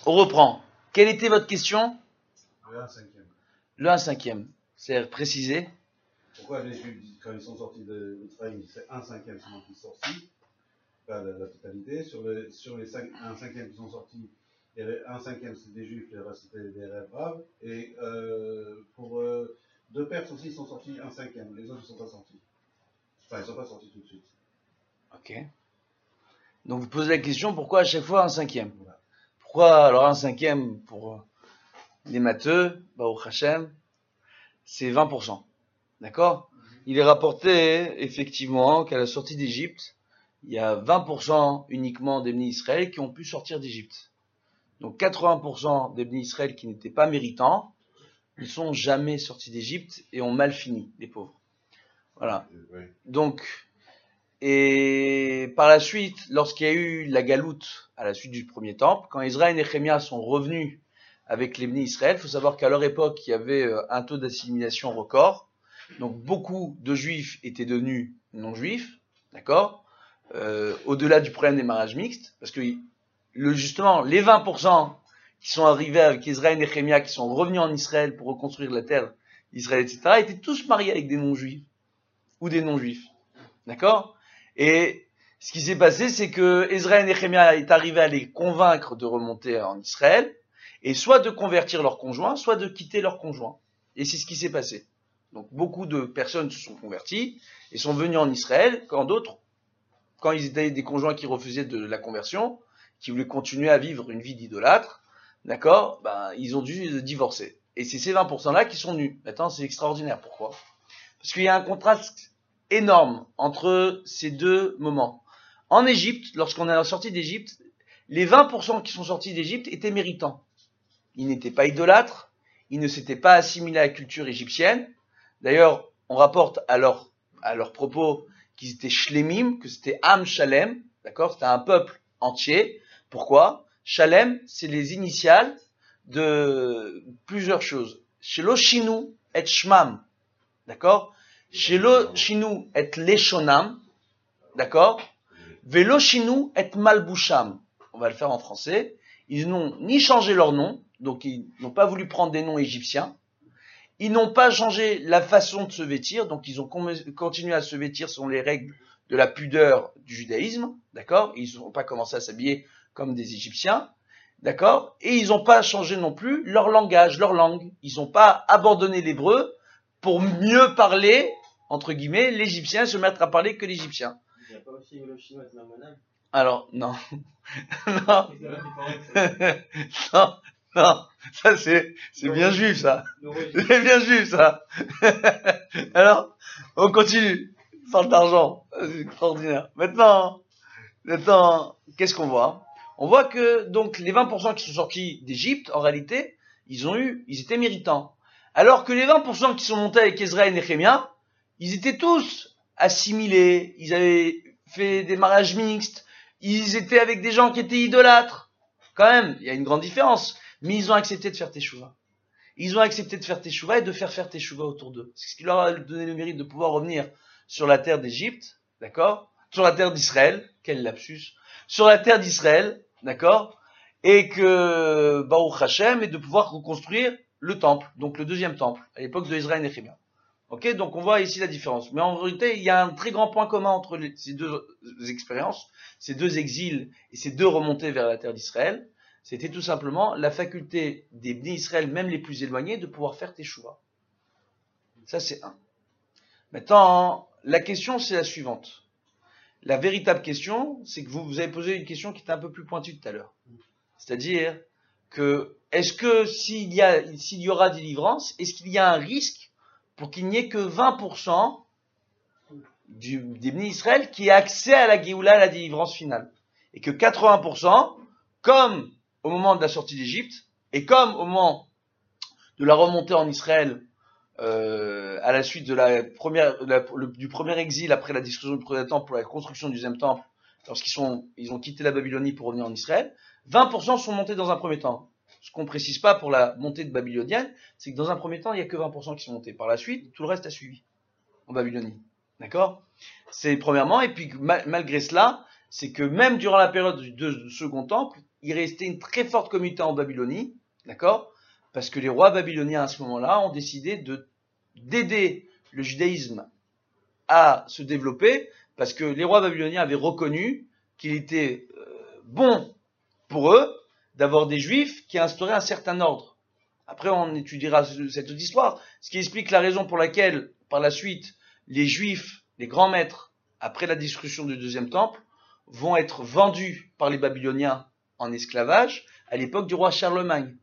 On reprend. Quelle était votre question? Le 1/5. Le 1/5. C'est précisé. Pourquoi les Juifs, quand ils sont sortis d'Israël, c'est 1/5 seulement qui sont sortis, pas la totalité. Sur les 1/5 qui sont sortis, il y avait 1/5 c'était des Juifs, le reste c'était des Arabes. Et pour deux Perses aussi, ils sont sortis 1/5. Les autres ne sont pas sortis. Enfin, ils ne sont pas sortis tout de suite. Ok. Donc vous posez la question, pourquoi à chaque fois 1/5? Voilà. Pourquoi alors 1/5 pour les matheux, Baruch Hashem, c'est 20%. D'accord? Il est rapporté effectivement qu'à la sortie d'Égypte, il y a 20% uniquement des Bnei Israël qui ont pu sortir d'Égypte. Donc 80% des Bnei Israël qui n'étaient pas méritants ne sont jamais sortis d'Égypte et ont mal fini, les pauvres. Voilà. Oui. Donc, et par la suite, lorsqu'il y a eu la galoute à la suite du premier temple, quand Ezra et Néhémia sont revenus avec les Bnei Israël, il faut savoir qu'à leur époque, il y avait un taux d'assimilation record. Donc beaucoup de juifs étaient devenus non-juifs, d'accord, au-delà du problème des mariages mixtes, parce que justement, les 20% qui sont arrivés avec Ezra et Néhémia, qui sont revenus en Israël pour reconstruire la terre d'Israël, etc., étaient tous mariés avec des non-juifs, ou des non-juifs, d'accord? Et ce qui s'est passé, c'est que Ezra et Néhémia est arrivé à les convaincre de remonter en Israël, et soit de convertir leur conjoint, soit de quitter leur conjoint. Et c'est ce qui s'est passé. Donc beaucoup de personnes se sont converties et sont venues en Israël, quand ils étaient des conjoints qui refusaient de la conversion, qui voulaient continuer à vivre une vie d'idolâtre, d'accord, ils ont dû divorcer. Et c'est ces 20%-là qui sont nus. Maintenant, c'est extraordinaire. Pourquoi? Parce qu'il y a un contraste énorme entre ces deux moments. En Égypte, lorsqu'on est sorti d'Égypte, les 20% qui sont sortis d'Égypte étaient méritants. Ils n'étaient pas idolâtres, ils ne s'étaient pas assimilés à la culture égyptienne. D'ailleurs, on rapporte à leur propos qu'ils étaient shlemim, que c'était Am Shalem, d'accord? C'était un peuple entier. Pourquoi? Shalem, c'est les initiales de plusieurs choses. Shelo Shinu et Shmam, d'accord? Shelo Shinu et Leshonam, d'accord? Velo Shinu et Malbusham. On va le faire en français. Ils n'ont ni changé leur nom, donc ils n'ont pas voulu prendre des noms égyptiens. Ils n'ont pas changé la façon de se vêtir, donc ils ont continué à se vêtir selon les règles de la pudeur du judaïsme, d'accord? Ils n'ont pas commencé à s'habiller comme des Égyptiens, d'accord? Et ils n'ont pas changé non plus leur langage, leur langue. Ils n'ont pas abandonné l'hébreu pour mieux parler, entre guillemets, l'Égyptien, se mettre à parler que l'Égyptien. Il n'y a pas aussi le chinois et Mamonam? Alors, non. Non. Non. Non, ça c'est bien juif ça. C'est bien juif ça. Alors, on continue. Parle d'argent, c'est extraordinaire. Maintenant, qu'est-ce qu'on voit? On voit que donc les 20% qui sont sortis d'Égypte, en réalité, ils étaient méritants. Alors que les 20% qui sont montés avec Ezra et Néhémia, ils étaient tous assimilés, ils avaient fait des mariages mixtes, ils étaient avec des gens qui étaient idolâtres. Quand même, il y a une grande différence. Mais ils ont accepté de faire teshuva. Ils ont accepté de faire teshuva et de faire teshuva autour d'eux. C'est ce qui leur a donné le mérite de pouvoir revenir sur la terre d'Égypte, d'accord? Sur la terre d'Israël, quel lapsus. Sur la terre d'Israël, d'accord? Et que, Baruch Hashem, et de pouvoir reconstruire le temple, donc le deuxième temple, à l'époque de Ezra et Néhémia. Ok? Donc on voit ici la différence. Mais en réalité, il y a un très grand point commun entre ces deux expériences, ces deux exils et ces deux remontées vers la terre d'Israël. C'était tout simplement la faculté des Bnei Israël, même les plus éloignés, de pouvoir faire teshuva. Ça, c'est un. Maintenant, la question, c'est la suivante. La véritable question, c'est que vous avez posé une question qui était un peu plus pointue tout à l'heure. C'est-à-dire que, est-ce que s'il y aura délivrance, est-ce qu'il y a un risque pour qu'il n'y ait que 20% des Bnei Israël qui aient accès à la Géoula, à la délivrance finale? Et que 80%, comme au moment de la sortie d'Égypte, et comme au moment de la remontée en Israël, à la suite de du premier exil après la destruction du premier temple pour la construction du deuxième temple, lorsqu'ils ont quitté la Babylonie pour revenir en Israël, 20% sont montés dans un premier temps. Ce qu'on précise pas pour la montée de babylonienne, c'est que dans un premier temps, il y a que 20% qui sont montés. Par la suite, tout le reste a suivi en Babylonie. D'accord? C'est premièrement, et puis malgré cela, c'est que même durant la période du second temple, il restait une très forte communauté en Babylonie, d'accord? Parce que les rois babyloniens à ce moment-là ont décidé d'aider le judaïsme à se développer, parce que les rois babyloniens avaient reconnu qu'il était bon pour eux d'avoir des juifs qui instauraient un certain ordre. Après, on étudiera cette autre histoire, ce qui explique la raison pour laquelle, par la suite, les juifs, les grands maîtres, après la destruction du deuxième temple, vont être vendus par les Babyloniens en esclavage à l'époque du roi Charlemagne.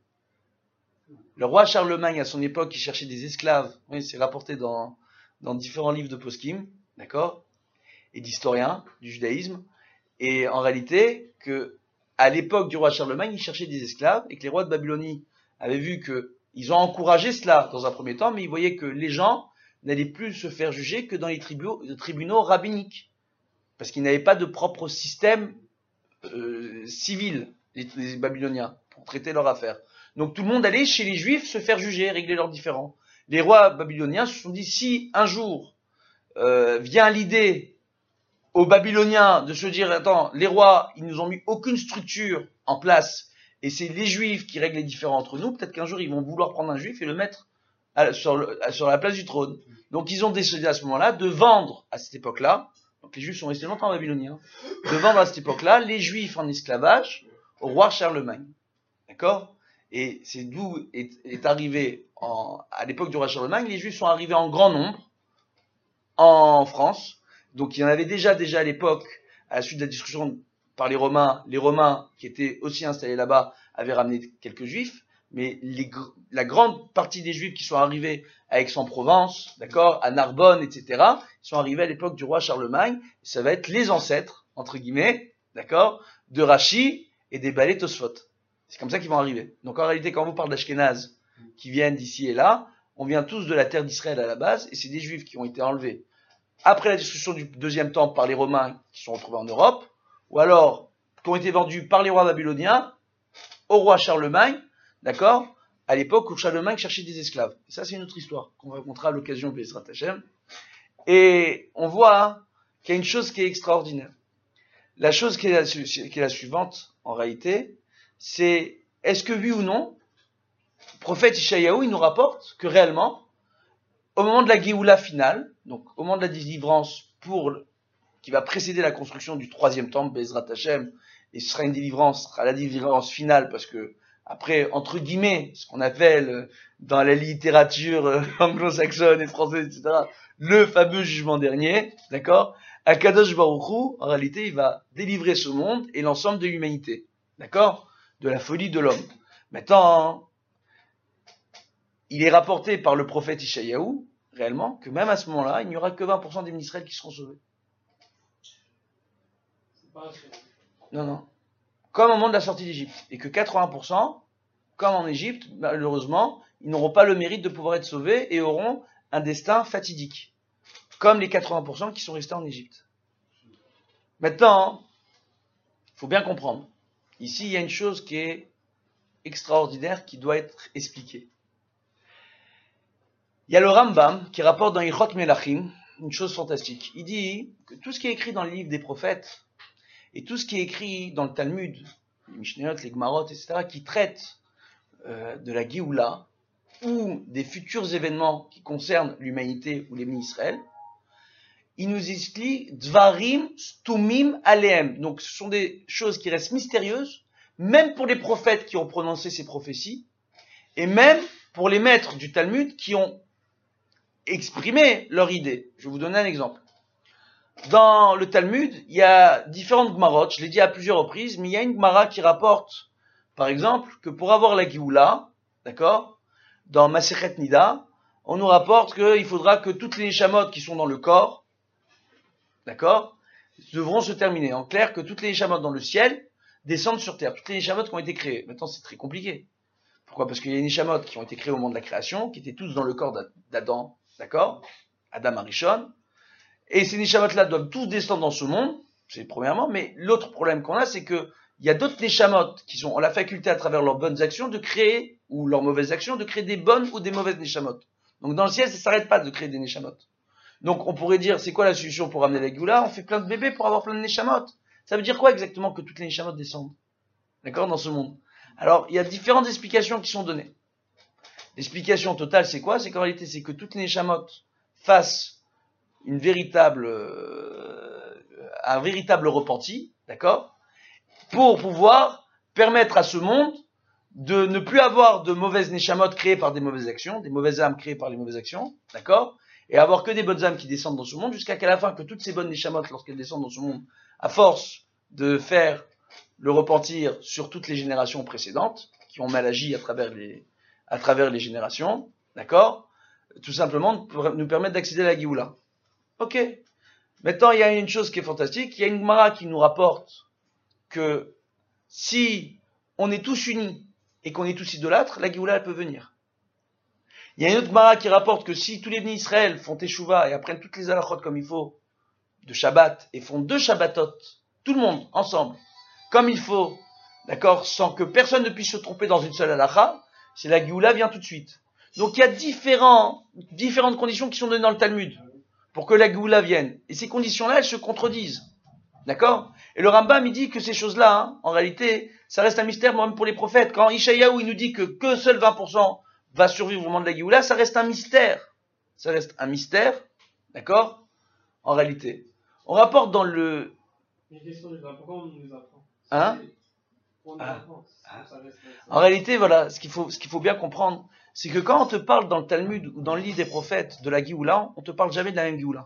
Le roi Charlemagne, à son époque, il cherchait des esclaves. Oui, c'est rapporté dans différents livres de poskim, d'accord, et d'historiens du judaïsme. Et en réalité, que à l'époque du roi Charlemagne, il cherchait des esclaves et que les rois de Babylonie avaient vu que ils ont encouragé cela dans un premier temps, mais ils voyaient que les gens n'allaient plus se faire juger que dans les tribunaux rabbiniques, parce qu'ils n'avaient pas de propre système civil, les Babyloniens, pour traiter leurs affaires. Donc tout le monde allait chez les Juifs se faire juger, régler leurs différends. Les rois babyloniens se sont dit, si un jour vient l'idée aux Babyloniens de se dire, attends, les rois, ils nous ont mis aucune structure en place, et c'est les Juifs qui règlent les différends entre nous, peut-être qu'un jour ils vont vouloir prendre un Juif et le mettre sur la place du trône. Donc ils ont décidé à ce moment-là de vendre, à cette époque-là, donc les Juifs sont restés longtemps babyloniens, de vendre à cette époque-là les Juifs en esclavage au roi Charlemagne. D'accord? Et c'est d'où est arrivé, à l'époque du roi Charlemagne, les Juifs sont arrivés en grand nombre en France. Donc il y en avait déjà à l'époque, à la suite de la discussion par les Romains qui étaient aussi installés là-bas avaient ramené quelques Juifs, mais la grande partie des Juifs qui sont arrivés à Aix-en-Provence, d'accord, à Narbonne, etc., ils sont arrivés à l'époque du roi Charlemagne. Ça va être les ancêtres, entre guillemets, d'accord, de Rachi et des Balais Tosfot. C'est comme ça qu'ils vont arriver. Donc en réalité, quand on vous parle d'Ashkénaz qui viennent d'ici et là, on vient tous de la terre d'Israël à la base, et c'est des Juifs qui ont été enlevés après la destruction du deuxième temple par les Romains qui sont retrouvés en Europe, ou alors qui ont été vendus par les rois babyloniens au roi Charlemagne, d'accord, à l'époque où Charlemagne cherchait des esclaves. Et ça, c'est une autre histoire qu'on racontera à l'occasion de Bezrat Hashem. Et on voit qu'il y a une chose qui est extraordinaire. La chose qui est la suivante, en réalité, c'est, est-ce que oui ou non, le prophète Ishayahu, il nous rapporte que réellement, au moment de la Géoula finale, donc au moment de la délivrance qui va précéder la construction du troisième temple, Bezrat Hashem, et ce sera une délivrance, ce sera la délivrance finale, parce que après, entre guillemets, ce qu'on appelle dans la littérature anglo-saxonne et française, etc., le fameux jugement dernier, d'accord, Akadosh Baruch Hu, en réalité, il va délivrer ce monde et l'ensemble de l'humanité, d'accord, de la folie de l'homme. Maintenant, il est rapporté par le prophète Ishayahu, réellement, que même à ce moment-là, il n'y aura que 20% des Israël qui seront sauvés. Non. Comme au moment de la sortie d'Égypte. Et que 80%, comme en Égypte, malheureusement, ils n'auront pas le mérite de pouvoir être sauvés et auront un destin fatidique. Comme les 80% qui sont restés en Égypte. Maintenant, il faut bien comprendre. Ici, il y a une chose qui est extraordinaire qui doit être expliquée. Il y a le Rambam qui rapporte dans Ilchot Melachim une chose fantastique. Il dit que tout ce qui est écrit dans les livres des prophètes et tout ce qui est écrit dans le Talmud, les Mishnayot, les Gemarot, etc., qui traitent de la Géoula ou des futurs événements qui concernent l'humanité ou les Israël, il nous explique Dvarim Stumim Aleem. Donc ce sont des choses qui restent mystérieuses, même pour les prophètes qui ont prononcé ces prophéties, et même pour les maîtres du Talmud qui ont exprimé leur idée. Je vais vous donner un exemple. Dans le Talmud, il y a différentes Gemarot, je l'ai dit à plusieurs reprises, mais il y a une Gemara qui rapporte, par exemple, que pour avoir la Géoula, d'accord, dans Masechet Nida, on nous rapporte qu'il faudra que toutes les neshamot qui sont dans le corps, d'accord, devront se terminer. En clair, que toutes les neshamot dans le ciel descendent sur terre. Toutes les neshamot qui ont été créées. Maintenant, c'est très compliqué. Pourquoi? Parce qu'il y a des neshamot qui ont été créées au moment de la création, qui étaient tous dans le corps d'Adam, d'accord, Adam Arishon. Et ces neshamot-là doivent tous descendre dans ce monde, c'est premièrement, mais l'autre problème qu'on a, c'est que il y a d'autres neshamot qui ont la faculté à travers leurs bonnes actions de créer, ou leurs mauvaises actions, de créer des bonnes ou des mauvaises neshamot. Donc dans le ciel, ça s'arrête pas de créer des neshamot. Donc on pourrait dire, c'est quoi la solution pour amener la Géoula? On fait plein de bébés pour avoir plein de neshamot. Ça veut dire quoi exactement que toutes les neshamot descendent? d'accord, dans ce monde. Alors, il y a différentes explications qui sont données. L'explication totale, c'est quoi? C'est qu'en réalité, c'est que toutes les neshamot fassent un véritable repenti, d'accord, pour pouvoir permettre à ce monde de ne plus avoir de mauvaises neshamot créées par des mauvaises actions, des mauvaises âmes créées par les mauvaises actions, d'accord, et avoir que des bonnes âmes qui descendent dans ce monde, jusqu'à qu'à la fin, que toutes ces bonnes neshamot, lorsqu'elles descendent dans ce monde, à force de faire le repentir sur toutes les générations précédentes, qui ont mal agi à travers les générations, d'accord, tout simplement nous permettre d'accéder à la Géoula. Ok. Maintenant, il y a une chose qui est fantastique, il y a une Gemara qui nous rapporte que si on est tous unis et qu'on est tous idolâtres, la Géoula elle peut venir. Il y a une autre Gemara qui rapporte que si tous les bénis Israël font Teshuvah et apprennent toutes les halachot comme il faut, de Shabbat, et font 2 Shabbatot, tout le monde, ensemble, comme il faut, d'accord, sans que personne ne puisse se tromper dans une seule halacha, c'est la Géoula vient tout de suite. Donc il y a différentes conditions qui sont données dans le Talmud pour que la Géoula vienne. Et ces conditions-là, elles se contredisent. D'accord? Et le Rambam, il dit que ces choses-là, en réalité, ça reste un mystère même pour les prophètes. Quand Ishayahu, il nous dit que seul 20% va survivre au moment de la Géoula, ça reste un mystère. Ça reste un mystère, d'accord? En réalité. On rapporte dans le... Une question, pourquoi on nous apprend? Hein? On nous apprend. Ça reste En réalité, voilà, ce qu'il faut bien comprendre, c'est que quand on te parle dans le Talmud ou dans le livre des prophètes de la Géoula, on te parle jamais de la même Géoula.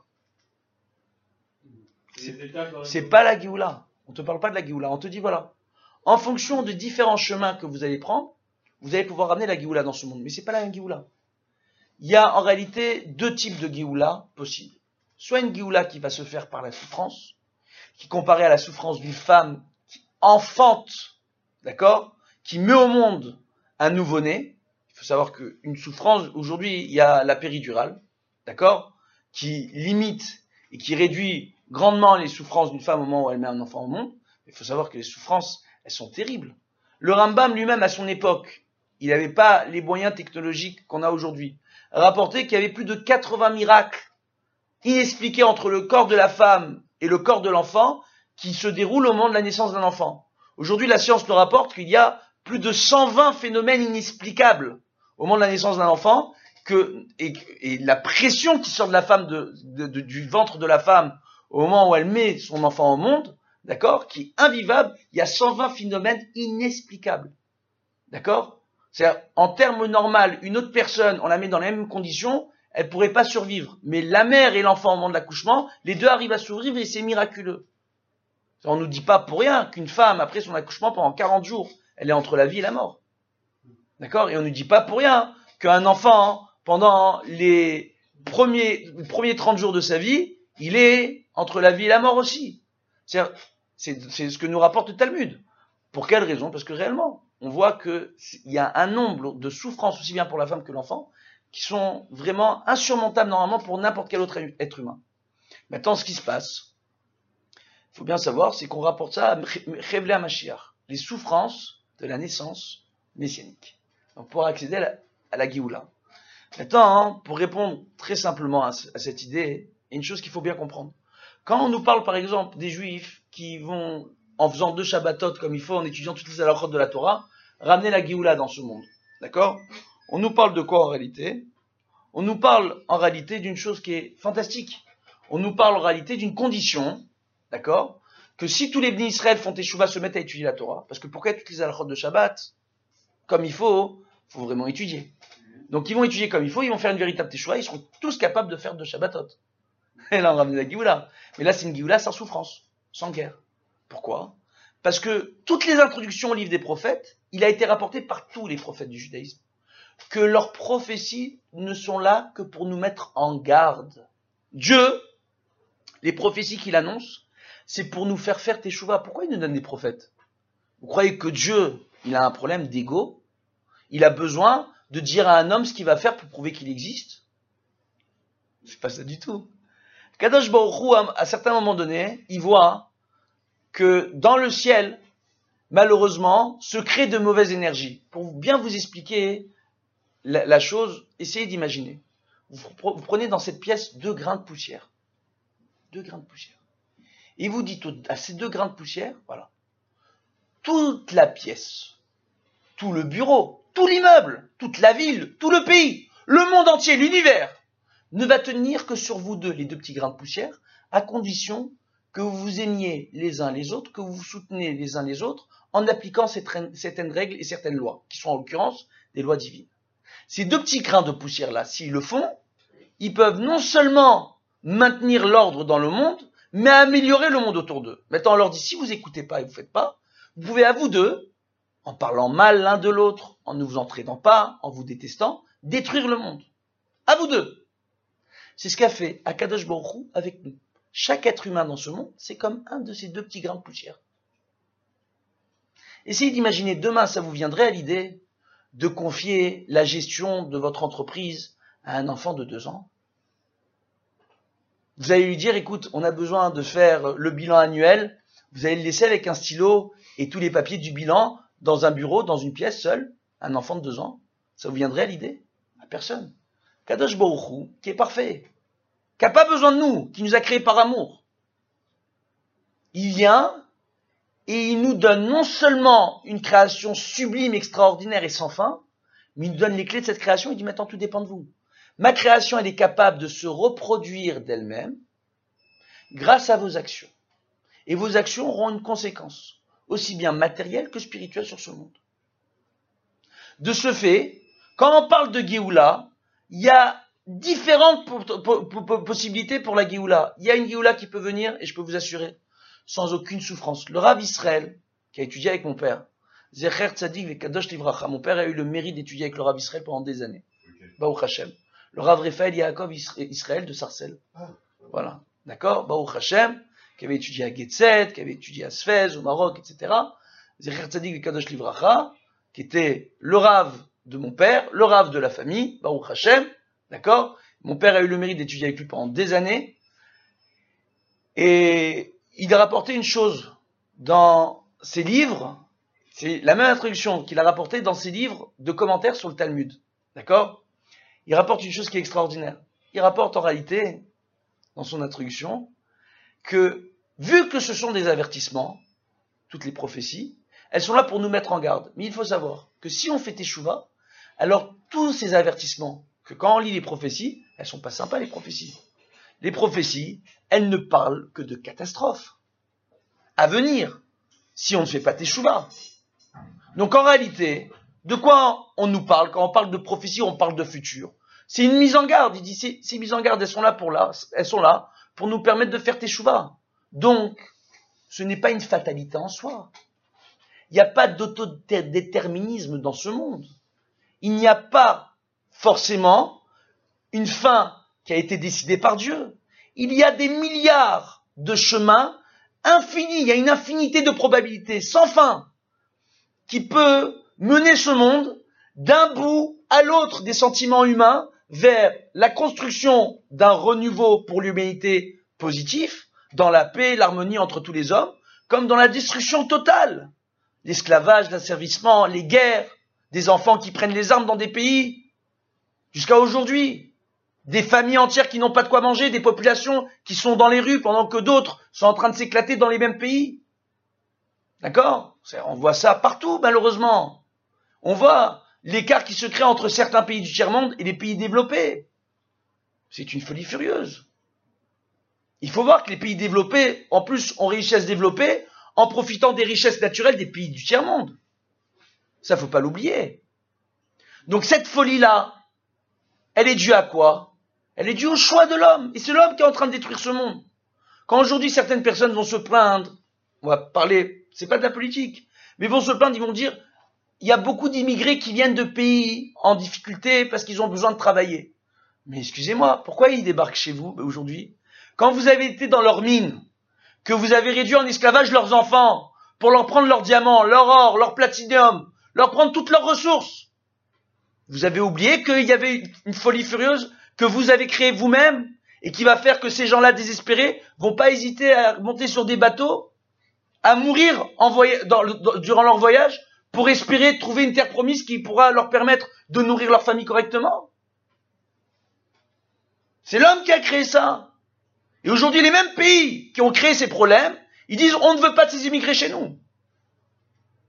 C'est pas la Géoula. On te parle pas de la Géoula. On te dit, voilà, en fonction de différents chemins que vous allez prendre, vous allez pouvoir ramener la Géoula dans ce monde. Mais c'est pas la même Géoula. Il y a en réalité 2 types de Géoula possibles. Soit une Géoula qui va se faire par la souffrance, qui comparée à la souffrance d'une femme qui enfante, d'accord, qui met au monde un nouveau-né. Il faut savoir qu'une souffrance, aujourd'hui, il y a la péridurale, d'accord, qui limite et qui réduit grandement les souffrances d'une femme au moment où elle met un enfant au monde. Il faut savoir que les souffrances, elles sont terribles. Le Rambam lui-même, à son époque, il n'avait pas les moyens technologiques qu'on a aujourd'hui. Rapporté qu'il y avait plus de 80 miracles inexpliqués entre le corps de la femme et le corps de l'enfant qui se déroulent au moment de la naissance d'un enfant. Aujourd'hui, la science nous rapporte qu'il y a plus de 120 phénomènes inexplicables au moment de la naissance d'un enfant, et la pression qui sort de la femme, du ventre de la femme au moment où elle met son enfant au monde, d'accord, qui est invivable, il y a 120 phénomènes inexplicables. D'accord? C'est-à-dire, en termes normaux, une autre personne, on la met dans les mêmes conditions, elle pourrait pas survivre. Mais la mère et l'enfant au moment de l'accouchement, les deux arrivent à survivre et c'est miraculeux. On nous dit pas pour rien qu'une femme, après son accouchement, pendant 40 jours, elle est entre la vie et la mort. D'accord? Et on nous dit pas pour rien qu'un enfant, pendant les premiers 30 jours de sa vie, il est entre la vie et la mort aussi. C'est ce que nous rapporte le Talmud. Pour quelle raison? Parce que réellement, on voit qu'il y a un nombre de souffrances, aussi bien pour la femme que l'enfant, qui sont vraiment insurmontables normalement pour n'importe quel autre être humain. Maintenant, ce qui se passe, il faut bien savoir, c'est qu'on rapporte ça à Chevlei HaMashiach, les souffrances de la naissance messianique. Donc, pour accéder à la Géoula. Maintenant, pour répondre très simplement à cette idée, il y a une chose qu'il faut bien comprendre. Quand on nous parle, par exemple, des Juifs qui vont, en faisant 2 Shabbatot comme il faut, en étudiant toutes les halachot de la Torah, ramener la Géoula dans ce monde. D'accord? On nous parle de quoi en réalité? On nous parle en réalité d'une chose qui est fantastique. On nous parle en réalité d'une condition, d'accord? Que si tous les bénis Israël font Teshuvah, se mettent à étudier la Torah, parce que pour qu'il y ait toutes les halachot de Shabbat, comme il faut vraiment étudier. Donc ils vont étudier comme il faut, ils vont faire une véritable Teshuvah, ils seront tous capables de faire 2 Shabbatot. Et là on ramène la Géoula. Mais là c'est une Géoula sans souffrance, sans guerre. Pourquoi? Parce que toutes les introductions au livre des prophètes, il a été rapporté par tous les prophètes du judaïsme que leurs prophéties ne sont là que pour nous mettre en garde. Dieu, les prophéties qu'il annonce, c'est pour nous faire Teshuvah. Pourquoi il nous donne des prophètes? Vous croyez que Dieu, il a un problème d'ego? Il a besoin de dire à un homme ce qu'il va faire pour prouver qu'il existe? C'est pas ça du tout. Kadosh Baruch Hu, à certains moments donnés, il voit que dans le ciel, malheureusement, se créent de mauvaises énergies. Pour bien vous expliquer la chose, essayez d'imaginer. Vous prenez dans cette pièce 2 grains de poussière. 2 grains de poussière. Et vous dites à ces 2 grains de poussière, voilà, toute la pièce, tout le bureau, tout l'immeuble, toute la ville, tout le pays, le monde entier, l'univers, ne va tenir que sur vous deux, les deux petits grains de poussière, à condition que vous vous aimiez les uns les autres, que vous vous soutenez les uns les autres, en appliquant certaines règles et certaines lois, qui sont en l'occurrence des lois divines. Ces deux petits grains de poussière-là, s'ils le font, ils peuvent non seulement maintenir l'ordre dans le monde, mais améliorer le monde autour d'eux. Maintenant, on leur dit, si vous écoutez pas et vous faites pas, vous pouvez à vous deux, en parlant mal l'un de l'autre, en ne vous entraînant pas, en vous détestant, détruire le monde. À vous deux. C'est ce qu'a fait Akadosh Baruch Hu avec nous. Chaque être humain dans ce monde, c'est comme un de ces deux petits grains de poussière. Essayez d'imaginer, demain, ça vous viendrait à l'idée de confier la gestion de votre entreprise à un enfant de 2 ans. Vous allez lui dire, écoute, on a besoin de faire le bilan annuel, vous allez le laisser avec un stylo et tous les papiers du bilan dans un bureau, dans une pièce seule, un enfant de 2 ans. Ça vous viendrait à l'idée? À personne. Kadosh Baruch Hu, qui est parfait, qui n'a pas besoin de nous, qui nous a créés par amour. Il vient et il nous donne non seulement une création sublime, extraordinaire et sans fin, mais il nous donne les clés de cette création. Il dit maintenant tout dépend de vous. Ma création, elle est capable de se reproduire d'elle-même grâce à vos actions. Et vos actions auront une conséquence, aussi bien matérielle que spirituelle sur ce monde. De ce fait, quand on parle de Géoula, il y a différentes possibilités pour la Géoula. Il y a une Géoula qui peut venir, et je peux vous assurer, sans aucune souffrance. Le Rav Israël, qui a étudié avec mon père, Zecher Tzadik Vekadosh Livracha, mon père a eu le mérite d'étudier avec le Rav Israël pendant des années. Baruch Hashem. Le Rav Raphaël Yaakov Israël de Sarcelles. Voilà. D'accord? Baruch Hashem, qui avait étudié à Getzet, qui avait étudié à Sfez, au Maroc, etc. Zecher Tzadik Vekadosh Livracha, qui était le Rav de mon père, le Rav de la famille, Baruch Hashem. D'accord? Mon père a eu le mérite d'étudier avec lui pendant des années. Et il a rapporté une chose dans ses livres, c'est la même introduction qu'il a rapportée dans ses livres de commentaires sur le Talmud. D'accord? Il rapporte une chose qui est extraordinaire. Il rapporte en réalité, dans son introduction, que vu que ce sont des avertissements, toutes les prophéties, elles sont là pour nous mettre en garde. Mais il faut savoir que si on fait teshuva, alors tous ces avertissements, que quand on lit les prophéties, elles sont pas sympas les prophéties. Les prophéties, elles ne parlent que de catastrophes à venir, si on ne fait pas teshuva. Donc en réalité, de quoi on nous parle? Quand on parle de prophétie, on parle de futur. C'est une mise en garde. Il dit, ces mises en garde, elles sont là pour nous permettre de faire teshuva. Donc, ce n'est pas une fatalité en soi. Il n'y a pas d'autodéterminisme dans ce monde. Il n'y a pas forcément une fin qui a été décidée par Dieu. Il y a des milliards de chemins infinis. Il y a une infinité de probabilités sans fin qui peut mener ce monde d'un bout à l'autre des sentiments humains vers la construction d'un renouveau pour l'humanité positif, dans la paix, l'harmonie entre tous les hommes, comme dans la destruction totale. L'esclavage, l'asservissement, les guerres, des enfants qui prennent les armes dans des pays, jusqu'à aujourd'hui. Des familles entières qui n'ont pas de quoi manger, des populations qui sont dans les rues pendant que d'autres sont en train de s'éclater dans les mêmes pays. D'accord? On voit ça partout, malheureusement. On voit l'écart qui se crée entre certains pays du tiers-monde et les pays développés. C'est une folie furieuse. Il faut voir que les pays développés, en plus, ont réussi à se développer en profitant des richesses naturelles des pays du tiers-monde. Ça, faut pas l'oublier. Donc cette folie-là, elle est due à quoi? Elle est due au choix de l'homme. Et c'est l'homme qui est en train de détruire ce monde. Quand aujourd'hui certaines personnes vont se plaindre, on va parler, c'est pas de la politique, mais vont se plaindre, ils vont dire, il y a beaucoup d'immigrés qui viennent de pays en difficulté parce qu'ils ont besoin de travailler. Mais excusez-moi, pourquoi ils débarquent chez vous aujourd'hui? Quand vous avez été dans leurs mines, que vous avez réduit en esclavage leurs enfants pour leur prendre leurs diamants, leur or, leur platinium, leur prendre toutes leurs ressources, vous avez oublié qu'il y avait une folie furieuse que vous avez créée vous-même et qui va faire que ces gens-là désespérés vont pas hésiter à monter sur des bateaux, à mourir durant leur voyage pour espérer trouver une terre promise qui pourra leur permettre de nourrir leur famille correctement. C'est l'homme qui a créé ça. Et aujourd'hui, les mêmes pays qui ont créé ces problèmes, ils disent on ne veut pas de ces immigrés chez nous.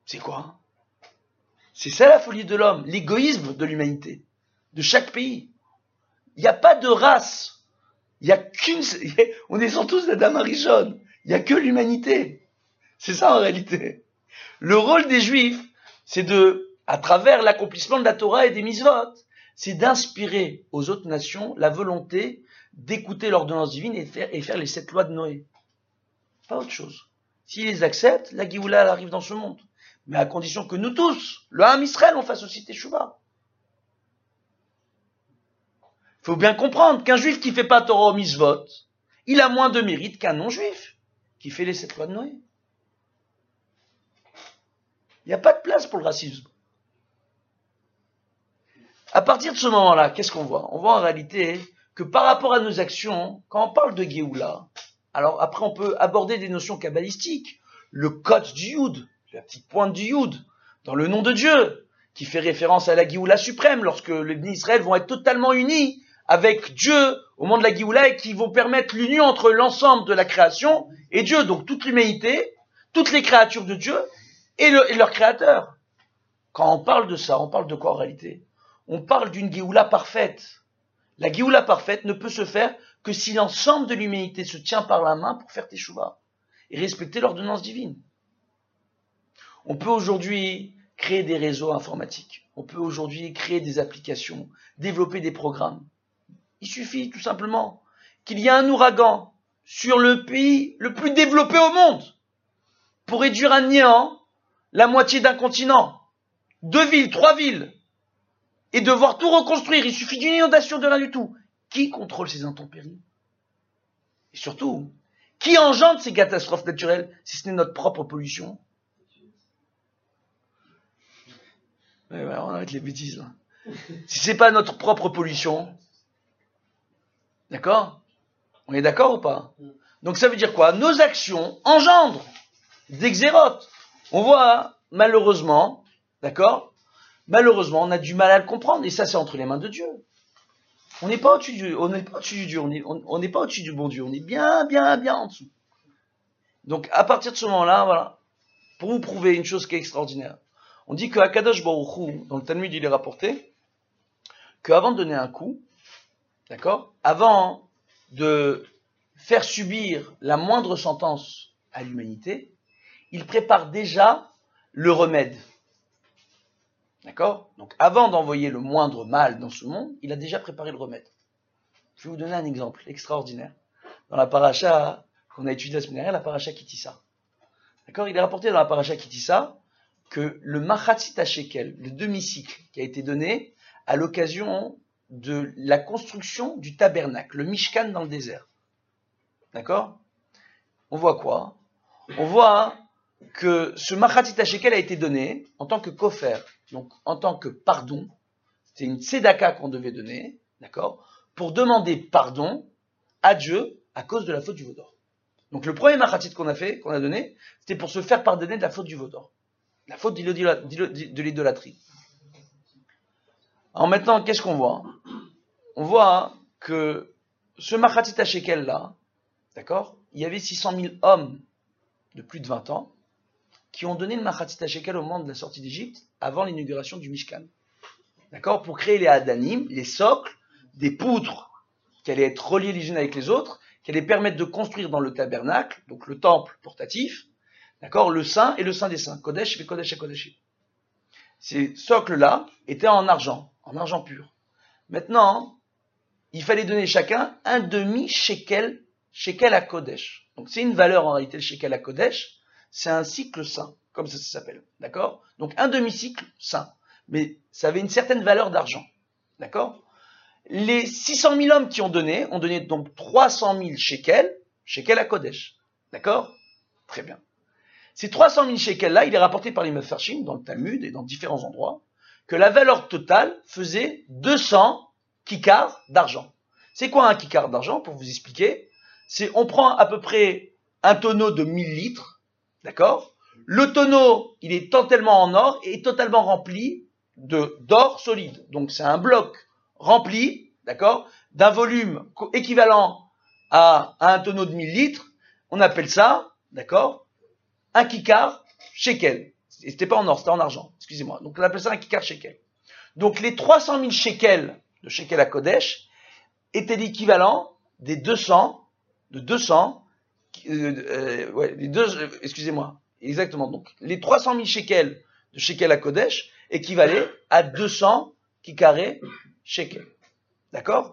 C'est quoi? C'est ça la folie de l'homme, l'égoïsme de l'humanité, de chaque pays. Il n'y a pas de race. Il y a qu'une, on descend tous d'Adam Arishon. Il n'y a que l'humanité. C'est ça en réalité. Le rôle des Juifs, c'est à travers l'accomplissement de la Torah et des mitzvot, c'est d'inspirer aux autres nations la volonté d'écouter l'ordonnance divine et faire les 7 lois de Noé. Pas autre chose. S'ils les acceptent, la Géoula, elle arrive dans ce monde. Mais à condition que nous tous, le Ham Israël, on fasse aussi Teshuvah. Il faut bien comprendre qu'un juif qui fait pas Torah ou mitzvot, il a moins de mérite qu'un non-juif qui fait les 7 lois de Noé. Il n'y a pas de place pour le racisme. À partir de ce moment-là, qu'est-ce qu'on voit? On voit en réalité que par rapport à nos actions, quand on parle de Géoula, alors après on peut aborder des notions kabbalistiques, le code du Yud, la petite pointe du Yud, dans le nom de Dieu, qui fait référence à la Géoula suprême, lorsque les Bnei Israël vont être totalement unis avec Dieu au moment de la Géoula et qui vont permettre l'union entre l'ensemble de la création et Dieu, donc toute l'humanité, toutes les créatures de Dieu et leur créateur. Quand on parle de ça, on parle de quoi en réalité? On parle d'une Géoula parfaite. La Géoula parfaite ne peut se faire que si l'ensemble de l'humanité se tient par la main pour faire Teshuvah et respecter l'ordonnance divine. On peut aujourd'hui créer des réseaux informatiques. On peut aujourd'hui créer des applications, développer des programmes. Il suffit tout simplement qu'il y ait un ouragan sur le pays le plus développé au monde pour réduire à néant la moitié d'un continent, 2 villes, 3 villes, et devoir tout reconstruire. Il suffit d'une inondation de rien du tout. Qui contrôle ces intempéries? Et surtout, qui engendre ces catastrophes naturelles si ce n'est notre propre pollution? Ouais, on arrête les bêtises là. Si c'est pas notre propre pollution, d'accord? On est d'accord ou pas? Donc ça veut dire quoi? Nos actions engendrent des xérotes. On voit malheureusement, d'accord? Malheureusement, on a du mal à le comprendre et ça c'est entre les mains de Dieu. On n'est pas au-dessus du Dieu, on n'est pas au-dessus du bon Dieu, on est bien en dessous. Donc à partir de ce moment-là, voilà, pour vous prouver une chose qui est extraordinaire. On dit que Akadosh Baruch Hu, dans le Talmud, il est rapporté qu'avant de donner un coup, d'accord, avant de faire subir la moindre sentence à l'humanité, il prépare déjà le remède. D'accord? Donc avant d'envoyer le moindre mal dans ce monde, il a déjà préparé le remède. Je vais vous donner un exemple extraordinaire. Dans la paracha qu'on a étudiée la semaine dernière, la paracha Kitissa. D'accord? Il est rapporté dans la paracha Kitissa que le Machatzit HaShekel, le demi-cycle, qui a été donné à l'occasion de la construction du tabernacle, le Mishkan dans le désert. D'accord? On voit quoi? On voit que ce Machatzit HaShekel a été donné en tant que kofer, donc en tant que pardon. C'était une tzedaka qu'on devait donner, d'accord? Pour demander pardon à Dieu à cause de la faute du veau d'or. Donc le premier Machatzit qu'on a donné, c'était pour se faire pardonner de la faute du veau d'or. La faute de l'idolâtrie. Alors maintenant, qu'est-ce qu'on voit? On voit que ce Machatzit HaShekel là, d'accord? Il y avait 600 000 hommes de plus de 20 ans qui ont donné le Machatzit HaShekel au moment de la sortie d'Égypte, avant l'inauguration du Mishkan. D'accord? Pour créer les Hadanim, les socles, des poutres qui allaient être reliées les unes avec les autres, qui allaient permettre de construire dans le tabernacle, donc le temple portatif, d'accord, le saint et le saint des saints, Kodesh et Kodesh et Kodesh. Ces socles-là étaient en argent pur. Maintenant, il fallait donner chacun un demi-shekel, shekel à Kodesh. Donc c'est une valeur en réalité, le shekel à Kodesh, c'est un cycle saint, comme ça s'appelle, d'accord? Donc un demi-cycle saint, mais ça avait une certaine valeur d'argent, d'accord? Les 600 000 hommes qui ont donné donc 300 000 shekels, shekel à Kodesh, d'accord? Très bien. Ces 300 000 shekels-là, il est rapporté par les Mefarshim, dans le Talmud et dans différents endroits, que la valeur totale faisait 200 kikars d'argent. C'est quoi un kikar d'argent, pour vous expliquer? On prend à peu près un tonneau de 1000 litres, d'accord? Le tonneau, il est totalement en or et totalement rempli d'or solide. Donc c'est un bloc rempli, d'accord, d'un volume équivalent à un tonneau de 1000 litres. On appelle ça, d'accord, un kikar shekel. C'était pas en or, c'était en argent, excusez-moi. Donc on appelle ça un kikar shekel. Donc les 300 000 shekels de shekel à Kodesh étaient l'équivalent des 200, excusez-moi, exactement. Donc les 300 000 shekels de shekel à Kodesh équivalaient à 200 kikaré shekel. D'accord?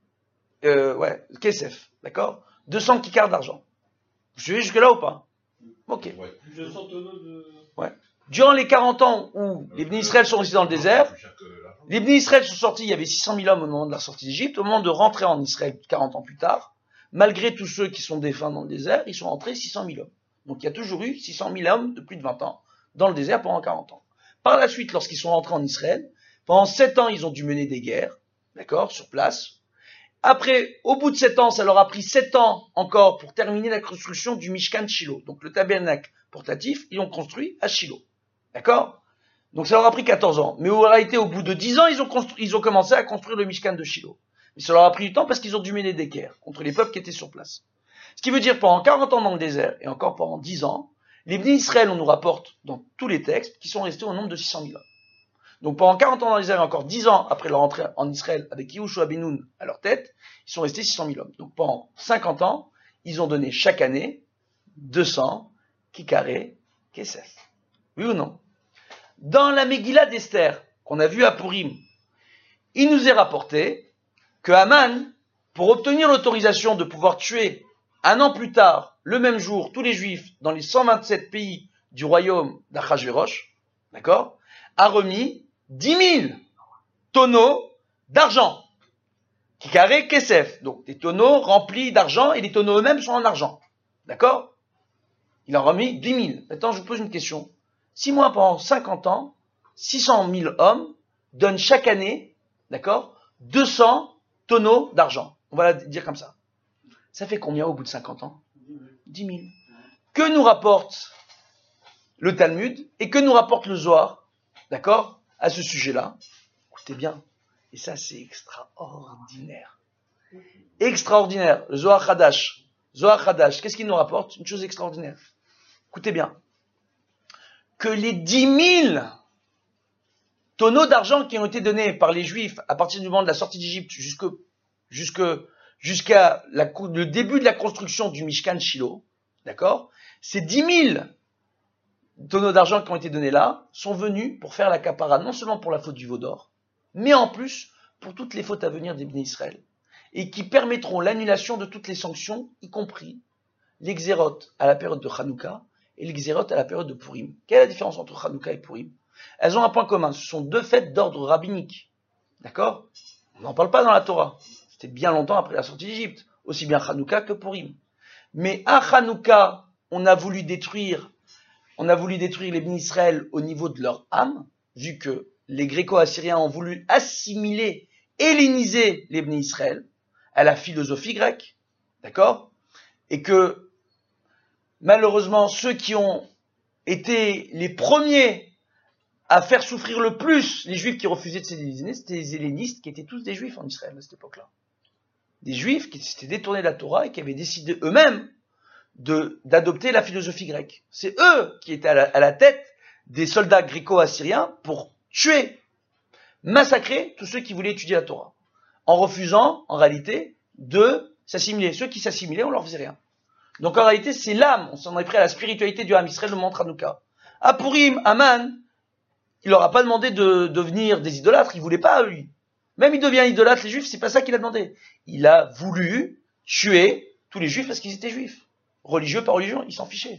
Kesef, d'accord? 200 kikars d'argent. Vous suivez jusque-là ou pas? Ok. Ouais. 200 tonneaux de... Ouais. Durant les 40 ans où les Bnei Israël sont restés dans le désert, les Bnei Israël sont sortis, il y avait 600 000 hommes au moment de la sortie d'Égypte. Au moment de rentrer en Israël 40 ans plus tard, malgré tous ceux qui sont défunts dans le désert, ils sont rentrés 600 000 hommes. Donc il y a toujours eu 600 000 hommes de plus de 20 ans dans le désert pendant 40 ans. Par la suite, lorsqu'ils sont rentrés en Israël, pendant 7 ans, ils ont dû mener des guerres, d'accord, sur place. Après, au bout de 7 ans, ça leur a pris 7 ans encore pour terminer la construction du Mishkan Shiloh. Donc le tabernacle portatif, ils l'ont construit à Shiloh. D'accord? Donc ça leur a pris 14 ans. Mais en réalité, au bout de 10 ans, ils ont commencé à construire le Mishkan de Shiloh. Mais ça leur a pris du temps parce qu'ils ont dû mener des guerres contre les peuples qui étaient sur place. Ce qui veut dire pendant 40 ans dans le désert et encore pendant 10 ans, les Bnei Israël, on nous rapporte dans tous les textes, qui sont restés au nombre de 600 000 hommes. Donc pendant 40 ans dans le désert et encore 10 ans après leur entrée en Israël avec Yehoshua ben Nun à leur tête, ils sont restés 600 000 hommes. Donc pendant 50 ans, ils ont donné chaque année 200 kikaré kesef. Oui ou non? Dans la Megillah d'Esther, qu'on a vue à Purim, il nous est rapporté que Haman, pour obtenir l'autorisation de pouvoir tuer un an plus tard, le même jour, tous les Juifs dans les 127 pays du royaume d'Achashverosh, d'accord, a remis 10 000 tonneaux d'argent. Kikaré kesef, donc des tonneaux remplis d'argent et les tonneaux eux-mêmes sont en argent. D'accord? Il en a remis 10 000. Maintenant, je vous pose une question. Si moi, pendant 50 ans, 600 000 hommes donnent chaque année, d'accord, 200 tonneaux d'argent. On va la dire comme ça. Ça fait combien au bout de 50 ans? 10 000. Que nous rapporte le Talmud et que nous rapporte le Zohar, d'accord, à ce sujet-là? Écoutez bien. Et ça, c'est extraordinaire. Extraordinaire. Le Zohar Hadash. Zohar Hadash. Qu'est-ce qu'il nous rapporte? Une chose extraordinaire. Écoutez bien. Que les 10 000 tonneaux d'argent qui ont été donnés par les Juifs à partir du moment de la sortie d'Égypte jusqu'à le début de la construction du Mishkan Shiloh, d'accord? Ces 10 000 tonneaux d'argent qui ont été donnés là sont venus pour faire la kapara, non seulement pour la faute du veau d'or, mais en plus pour toutes les fautes à venir des Bnei Israël, et qui permettront l'annulation de toutes les sanctions, y compris les Xérot à la période de Hanouka et les Xérot à la période de Purim. Quelle est la différence entre Hanouka et Purim? Elles ont un point commun, ce sont deux fêtes d'ordre rabbinique. D'accord? On n'en parle pas dans la Torah. C'était bien longtemps après la sortie d'Égypte, aussi bien Hanouka que Purim. Mais à Hanouka, on a voulu détruire les Bnei Israël au niveau de leur âme, vu que les Gréco-Assyriens ont voulu assimiler, helléniser les Bnei Israël à la philosophie grecque. D'accord? Et que malheureusement, ceux qui ont été les premiers à faire souffrir le plus les Juifs qui refusaient de s'helléniser, c'était les hellénistes qui étaient tous des Juifs en Israël à cette époque-là. Des Juifs qui s'étaient détournés de la Torah et qui avaient décidé eux-mêmes d'adopter la philosophie grecque. C'est eux qui étaient à la tête des soldats gréco-assyriens pour tuer, massacrer tous ceux qui voulaient étudier la Torah, en refusant, en réalité, de s'assimiler. Ceux qui s'assimilaient, on leur faisait rien. Donc en réalité, c'est l'âme, on s'en est pris à la spiritualité du Ham Israël, le montre Hanouka. À Purim, Haman, il leur a pas demandé de devenir des idolâtres, il voulait pas, lui. Même il devient idolâtre, les Juifs, c'est pas ça qu'il a demandé. Il a voulu tuer tous les Juifs parce qu'ils étaient Juifs. Religieux par religion, il s'en fichait.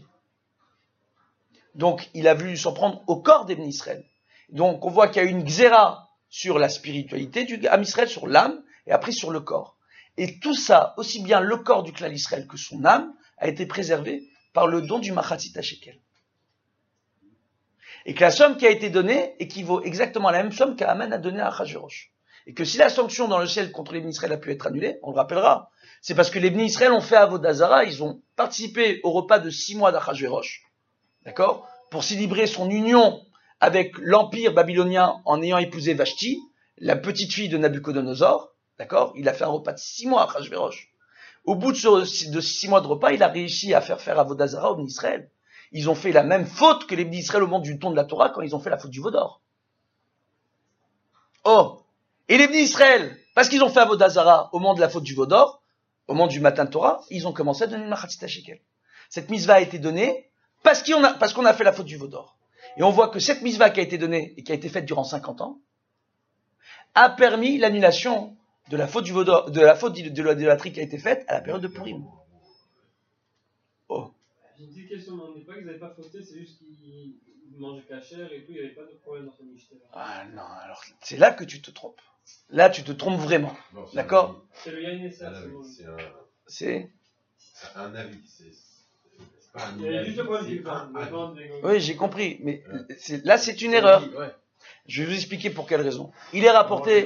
Donc il a voulu s'en prendre au corps des Bnei Israël. Donc on voit qu'il y a une xéra sur la spiritualité du Ham Israël, sur l'âme, et après sur le corps. Et tout ça, aussi bien le corps du clan Israël que son âme, a été préservé par le don du Machatzit HaShekel. Et que la somme qui a été donnée équivaut exactement à la même somme qu'Haman a donnée à Achashverosh. Et que si la sanction dans le ciel contre les Bnei Israël a pu être annulée, on le rappellera, c'est parce que les Bnei Israël ont fait Avodah Zara, ils ont participé au repas de 6 mois d'Achashverosh, d'accord, pour célébrer son union avec l'empire babylonien en ayant épousé Vashti, la petite fille de Nabuchodonosor, d'accord, il a fait un repas de 6 mois à Achashverosh. Au bout de 6 mois de repas, il a réussi à faire Avodah Zara aux Bnei Israël. ils ont fait la même faute que les Bnei Israël au moment du don de la Torah quand ils ont fait la faute du veau d'or. Oh, et les Bnei Israël, parce qu'ils ont fait Avodah Zara au moment de la faute du veau d'or, au moment du matin de Torah, ils ont commencé à donner une machatzit shekel. Cette mitzvah a été donnée parce qu'on a fait la faute du veau d'or. Et on voit que cette mitzvah qui a été donnée et qui a été faite durant 50 ans a permis l'annulation de la faute du veau d'or, de la faute de l'idolâtrie qui a été faite à la période de Purim. Oh. J'ai une petite question, on n'est pas qu'ils n'avaient pas fauté, c'est juste qu'ils mangeaient cachère et tout, il n'y avait pas de problème dans ce Mishnah. Ah non, alors c'est là que tu te trompes. Là, tu te trompes vraiment. Non, c'est D'accord? C'est le Yain et ça, un c'est avis, bon. C'est c'est un avis, c'est pas un Il y avait juste le point de vue, c'est un avis. Oui, j'ai compris, mais là, c'est une erreur. Ouais. Je vais vous expliquer pour quelle raison. Il est rapporté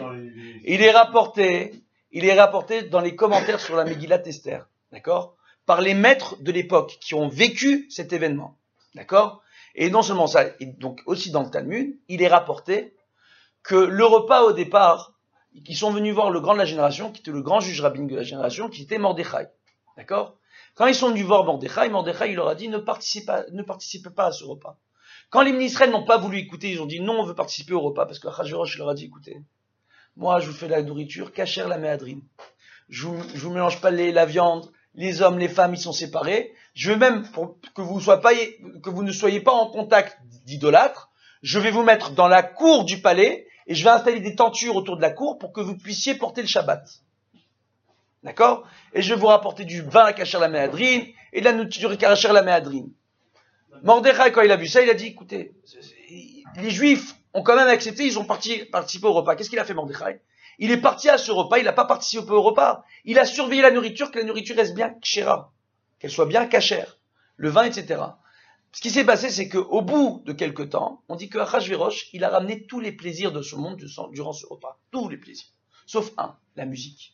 dans les commentaires sur la Megillat Esther, d'accord, par les maîtres de l'époque qui ont vécu cet événement, d'accord. Et non seulement ça, et donc aussi dans le Talmud, il est rapporté que le repas au départ, ils sont venus voir le grand de la génération, qui était le grand juge rabbinique de la génération, qui était Mordechai, d'accord. Quand ils sont venus voir Mordechai, il leur a dit ne participez pas à ce repas. Quand les ministres n'ont pas voulu écouter, ils ont dit non, on veut participer au repas, parce que Achashverosh leur a dit écoutez, moi je vous fais la nourriture, cachère la méadrine. Je vous mélange pas la viande, les hommes, les femmes, ils sont séparés. Je veux même, pour que vous ne soyez pas en contact d'idolâtres, je vais vous mettre dans la cour du palais, et je vais installer des tentures autour de la cour pour que vous puissiez porter le Shabbat. D'accord? Et je vais vous rapporter du vin à cachère la méadrine, et de la nourriture à cachère la méadrine. Mordechai, quand il a vu ça, il a dit, écoutez, les Juifs ont quand même accepté, ils ont participé au repas. Qu'est-ce qu'il a fait, Mordechai? Il est parti à ce repas, il n'a pas participé au repas. Il a surveillé la nourriture, que la nourriture reste bien kshera, qu'elle soit bien cachère, le vin, etc. Ce qui s'est passé, c'est qu'au bout de quelque temps, on dit que Achashverosh, il a ramené tous les plaisirs de ce monde durant ce repas. Tous les plaisirs. Sauf un, la musique.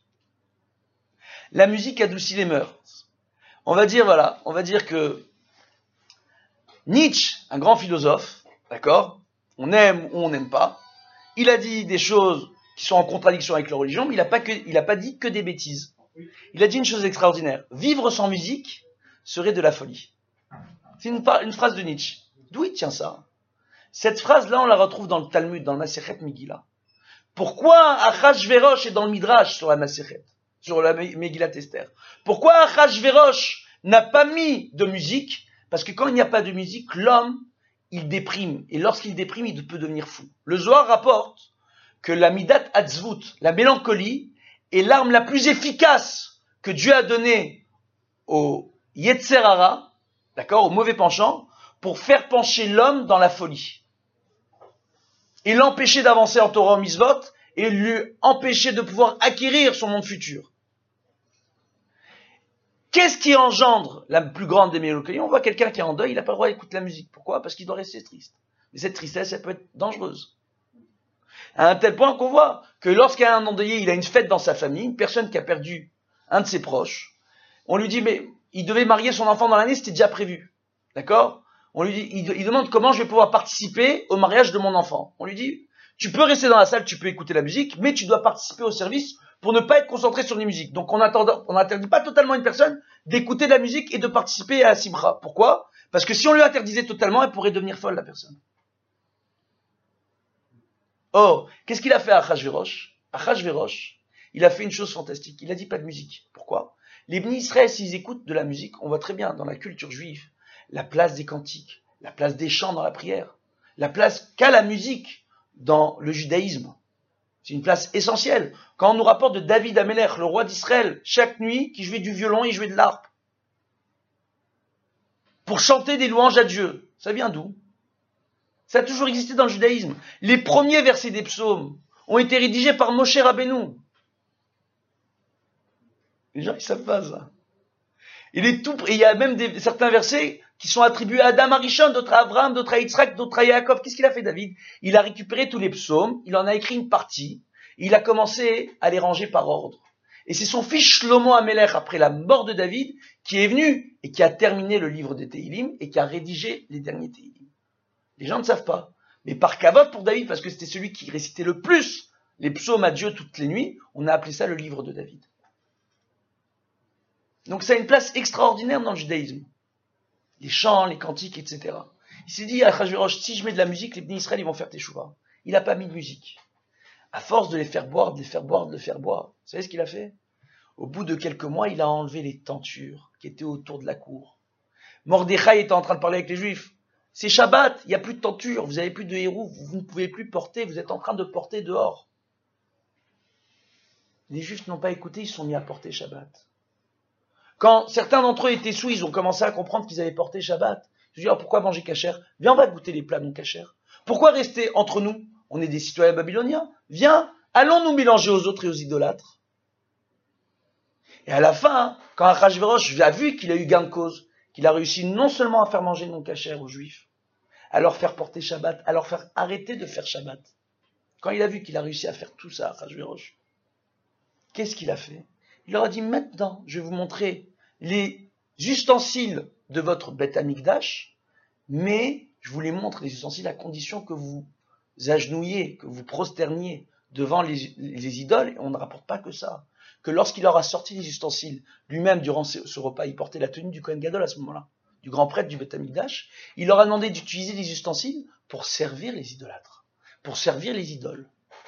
La musique adoucit les mœurs. On va dire que Nietzsche, un grand philosophe, d'accord, on aime ou on n'aime pas, il a dit des choses qui sont en contradiction avec la religion, mais il n'a pas dit que des bêtises. Il a dit une chose extraordinaire. Vivre sans musique serait de la folie. C'est une phrase de Nietzsche. D'où il tient ça? Cette phrase-là, on la retrouve dans le Talmud, dans le Masechet Megillah. Pourquoi Achashverosh est dans le Midrash sur la Masechet, sur la Megillat Esther? Pourquoi Achashverosh n'a pas mis de musique? Parce que quand il n'y a pas de musique, l'homme, il déprime. Et lorsqu'il déprime, il peut devenir fou. Le Zohar rapporte que la Midat Hatzvut, la mélancolie, est l'arme la plus efficace que Dieu a donnée au Yetzer Hara, d'accord, au mauvais penchant, pour faire pencher l'homme dans la folie. Et l'empêcher d'avancer en Torah en Mitzvot, et lui empêcher de pouvoir acquérir son monde futur. Qu'est-ce qui engendre la plus grande des mélancolies? On voit quelqu'un qui est en deuil, il n'a pas le droit d'écouter la musique. Pourquoi? Parce qu'il doit rester triste. Mais cette tristesse, elle peut être dangereuse. À un tel point qu'on voit que lorsqu'il y a un endeuillé, il a une fête dans sa famille, une personne qui a perdu un de ses proches, on lui dit, mais il devait marier son enfant dans l'année, c'était déjà prévu. D'accord? On lui dit, il demande comment je vais pouvoir participer au mariage de mon enfant. On lui dit, tu peux rester dans la salle, tu peux écouter la musique, mais tu dois participer au service pour ne pas être concentré sur les musiques. Donc on n'interdit pas totalement à une personne d'écouter de la musique et de participer à la simra. Pourquoi? Parce que si on lui interdisait totalement, elle pourrait devenir folle, la personne. Or, qu'est-ce qu'il a fait à Achashverosh? Achashverosh, il a fait une chose fantastique. Il a dit pas de musique. Pourquoi? Les Bnei Israël, s'ils écoutent de la musique, on voit très bien dans la culture juive la place des cantiques, la place des chants dans la prière, la place qu'a la musique dans le judaïsme. C'est une place essentielle. Quand on nous rapporte de David Amelech, le roi d'Israël, chaque nuit, qui jouait du violon et jouait de l'harpe, pour chanter des louanges à Dieu, ça vient d'où? Ça a toujours existé dans le judaïsme. Les premiers versets des psaumes ont été rédigés par Moshe Rabbeinu. Les gens, ils savent pas ça. Et il y a même certains versets qui sont attribués à Adam Arishon, d'autres à Abraham, d'autres à Yitzhak, d'autres à Yaakov. Qu'est-ce qu'il a fait, David? Il a récupéré tous les psaumes, il en a écrit une partie, et il a commencé à les ranger par ordre. Et c'est son fils Shlomo Amelech, après la mort de David, qui est venu et qui a terminé le livre des Tehillim et qui a rédigé les derniers Tehillim. Les gens ne savent pas. Mais par kavod pour David, parce que c'était celui qui récitait le plus les psaumes à Dieu toutes les nuits, on a appelé ça le livre de David. Donc ça a une place extraordinaire dans le judaïsme. les chants, les cantiques, etc. Il s'est dit à Achashverosh, si je mets de la musique, les Bnei Israël, ils vont faire teshuva. Il n'a pas mis de musique. À force de les faire boire, de les faire boire, de les faire boire, vous savez ce qu'il a fait? Au bout de quelques mois, il a enlevé les tentures qui étaient autour de la cour. Mordechai était en train de parler avec les Juifs. C'est Shabbat, il n'y a plus de tentures, vous n'avez plus de héros, vous ne pouvez plus porter, vous êtes en train de porter dehors. Les Juifs n'ont pas écouté, ils se sont mis à porter Shabbat. Quand certains d'entre eux étaient sous, ils ont commencé à comprendre qu'ils avaient porté Shabbat. Je dis, pourquoi manger cachère? Viens, on va goûter les plats non cachères. Pourquoi rester entre nous? On est des citoyens babyloniens. Viens, allons nous mélanger aux autres et aux idolâtres. Et à la fin, quand Achashverosh a vu qu'il a eu gain de cause, qu'il a réussi non seulement à faire manger non cachère aux Juifs, à leur faire porter Shabbat, à leur faire arrêter de faire Shabbat. Quand il a vu qu'il a réussi à faire tout ça, Achashverosh, qu'est-ce qu'il a fait? Il leur a dit, maintenant, je vais vous montrer les ustensiles de votre Beth Amikdash, mais je vous les montre, les ustensiles, à condition que vous agenouillez, que vous prosterniez devant les idoles, et on ne rapporte pas que ça. Que lorsqu'il leur a sorti les ustensiles, lui-même, durant ce repas, il portait la tenue du Kohen Gadol à ce moment-là, du grand prêtre du Beth Amikdash, il leur a demandé d'utiliser les ustensiles pour servir les idolâtres, pour servir les idoles.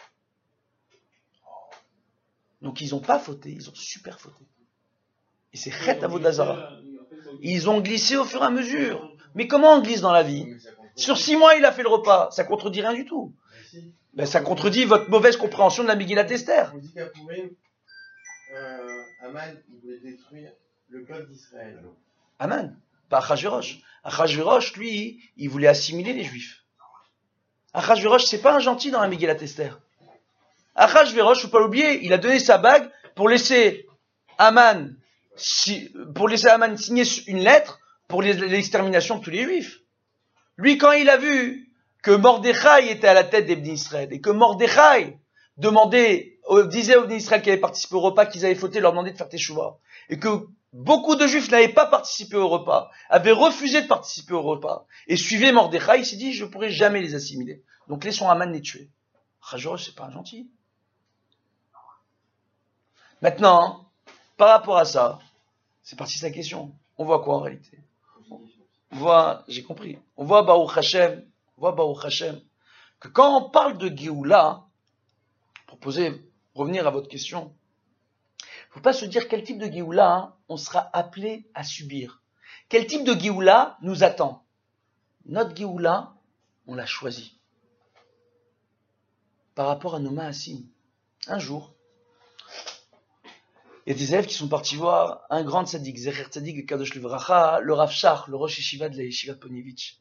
Donc ils n'ont pas fauté, ils ont super fauté. Et c'est Chet Avodah Zarah. Ils ont glissé au fur et à mesure. Mais comment on glisse dans la vie? Sur 6 mois, il a fait le repas. Ça contredit rien du tout. Ben, ça contredit votre mauvaise compréhension de la Megillat Esther. On dit qu'à Pourim, Aman, il voulait détruire le peuple d'Israël. Aman, pas Achashverosh. Achashverosh, lui, il voulait assimiler les Juifs. Achashverosh, c'est pas un gentil dans la Megillat Esther. Achashverosh, faut pas l'oublier, il a donné sa bague pour laisser Aman signer une lettre pour l'extermination de tous les Juifs. Lui, quand il a vu que Mordechai était à la tête des Bnei Israël et que Mordechai disait aux Bnei Israël qui avaient participé au repas qu'ils avaient fauté, leur demander de faire teshuva, et que beaucoup de Juifs n'avaient pas participé au repas, avaient refusé de participer au repas, et suivaient Mordechai, il s'est dit, je ne pourrai jamais les assimiler. Donc laissons Aman les tuer. Achashverosh, c'est pas un gentil. Maintenant, par rapport à ça, c'est parti sa question. On voit quoi en réalité? On voit, j'ai compris, on voit Baruch Hashem, que quand on parle de Géoula, pour revenir à votre question, il ne faut pas se dire quel type de Géoula on sera appelé à subir. Quel type de Géoula nous attend? Notre Géoula, on l'a choisi. Par rapport à nos Ma'asim. Un jour, il y a des élèves qui sont partis voir un grand tzaddik, Zecher Tzaddik Kadosh Livracha, le Rav Shach, le Rosh Yeshiva de la Yeshiva de Ponevitch.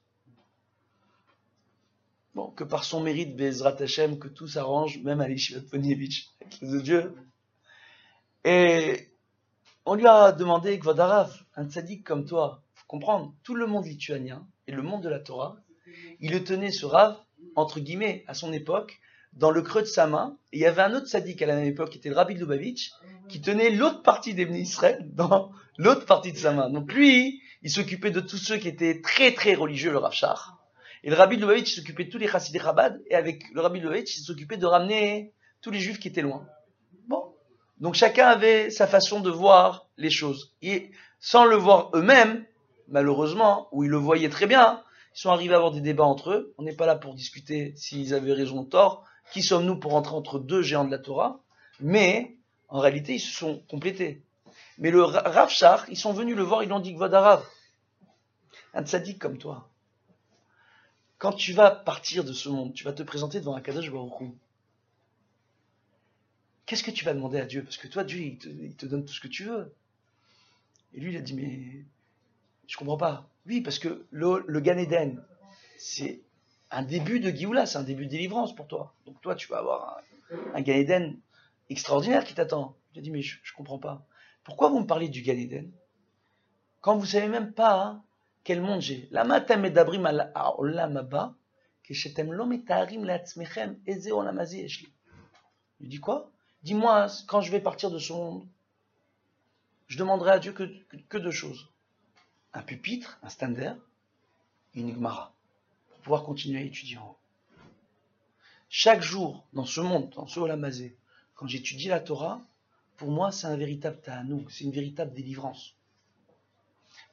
Bon, que par son mérite, Bezrat Hashem, que tout s'arrange, même à l'Yeshiva de Ponevitch, avec le de Dieu. Et on lui a demandé, Kvod Harav, un tzaddik comme toi, faut comprendre, tout le monde lituanien et le monde de la Torah, il le tenait, ce Rav, entre guillemets, à son époque, dans le creux de sa main, et il y avait un autre tzaddik à la même époque, qui était le Rabbi de Lubavitch, qui tenait l'autre partie des Bnei Israël dans l'autre partie de sa main. Donc lui, il s'occupait de tous ceux qui étaient très très religieux, le Rav Shach. Et le Rabbi de Lubavitch, il s'occupait de tous les Chassidei Chabad, et avec le Rabbi de Lubavitch, il s'occupait de ramener tous les Juifs qui étaient loin. Bon. Donc chacun avait sa façon de voir les choses. Et sans le voir eux-mêmes, malheureusement, ou ils le voyaient très bien, ils sont arrivés à avoir des débats entre eux. On n'est pas là pour discuter s'ils avaient raison ou tort. Qui sommes-nous pour entrer entre deux géants de la Torah? Mais, en réalité, ils se sont complétés. Mais le Rav Shach, ils sont venus le voir, ils lui ont dit, Kvod Harav, un tzaddik comme toi, quand tu vas partir de ce monde, tu vas te présenter devant un Kadosh Baruch Hu. Qu'est-ce que tu vas demander à Dieu? Parce que toi, Dieu, il te donne tout ce que tu veux. Et lui, il a dit, mais je comprends pas. Oui, parce que le Gan Eden, c'est un début de Géoula, c'est un début de délivrance pour toi. Donc toi, tu vas avoir un Gan Eden extraordinaire qui t'attend. Je lui ai dit, mais je comprends pas. Pourquoi vous me parlez du Gan Eden quand vous savez même pas quel monde j'ai? Lama atem medabrim al ha'olam haba, keshetem lo metaharim le'atzmechem, eze olam haze yesh li. Il lui dit quoi? Dis-moi, quand je vais partir de ce monde, je demanderai à Dieu que deux choses. Un pupitre, un stander, une Gemara, pour pouvoir continuer à étudier en haut. Chaque jour, dans ce monde, dans ce Olam Hazé, quand j'étudie la Torah, pour moi, c'est un véritable ta'anoug, c'est une véritable délivrance.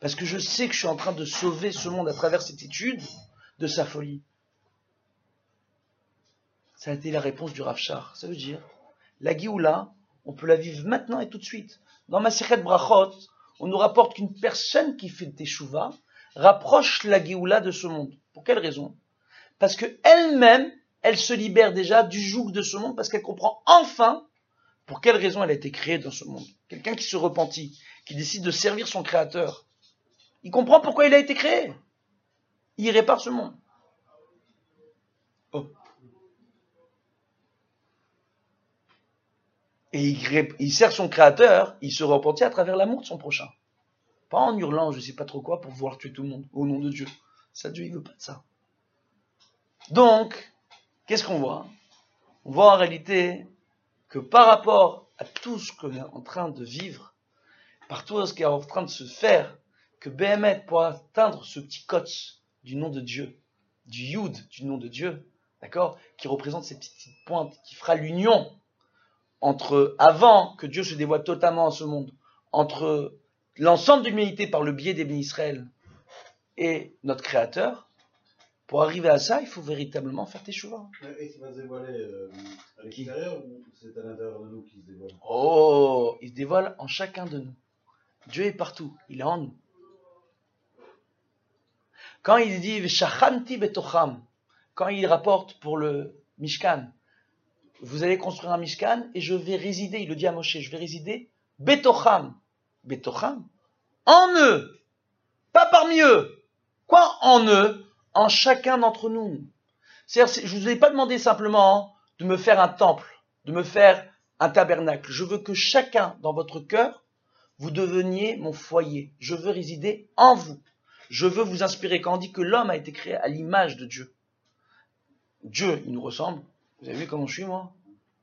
Parce que je sais que je suis en train de sauver ce monde à travers cette étude de sa folie. Ça a été la réponse du Rav Shach. Ça veut dire, la Géoula, on peut la vivre maintenant et tout de suite. Dans Masechet Brachot, on nous rapporte qu'une personne qui fait Teshuvah rapproche la Géoula de ce monde. Pour quelle raison? Parce que elle-même, elle se libère déjà du joug de ce monde, parce qu'elle comprend enfin pour quelle raison elle a été créée dans ce monde. Quelqu'un qui se repentit, qui décide de servir son Créateur, il comprend pourquoi il a été créé. Il répare ce monde. Oh. Et il sert son Créateur, il se repentit à travers l'amour de son prochain. Pas en hurlant, je sais pas trop quoi, pour vouloir tuer tout le monde, au nom de Dieu. Ça, Dieu, il veut pas de ça. Donc, qu'est-ce qu'on voit? On voit en réalité que par rapport à tout ce qu'on est en train de vivre, par tout ce qui est en train de se faire, que Béhémet pourra atteindre ce petit kotz du nom de Dieu, du Yud du nom de Dieu, d'accord, qui représente cette petite pointe, qui fera l'union entre, avant que Dieu se dévoile totalement à ce monde, entre l'ensemble de l'humanité par le biais des bénis Israël et notre Créateur. Pour arriver à ça, il faut véritablement faire Teshuvah. Et il va se dévoiler à l'extérieur ou c'est à l'intérieur de nous qu'il se dévoile? Oh, il se dévoile en chacun de nous. Dieu est partout, il est en nous. Quand il dit Veshachanti betocham, quand il rapporte pour le Mishkan, vous allez construire un Mishkan et je vais résider, il le dit à Moshe, je vais résider betocham. Betocham, en eux, pas parmi eux. Quoi en eux? En chacun d'entre nous. C'est-à-dire, je ne vous ai pas demandé simplement de me faire un temple, de me faire un tabernacle. Je veux que chacun dans votre cœur, vous deveniez mon foyer. Je veux résider en vous. Je veux vous inspirer. Quand on dit que l'homme a été créé à l'image de Dieu, Dieu, il nous ressemble. Vous avez vu comment je suis, moi?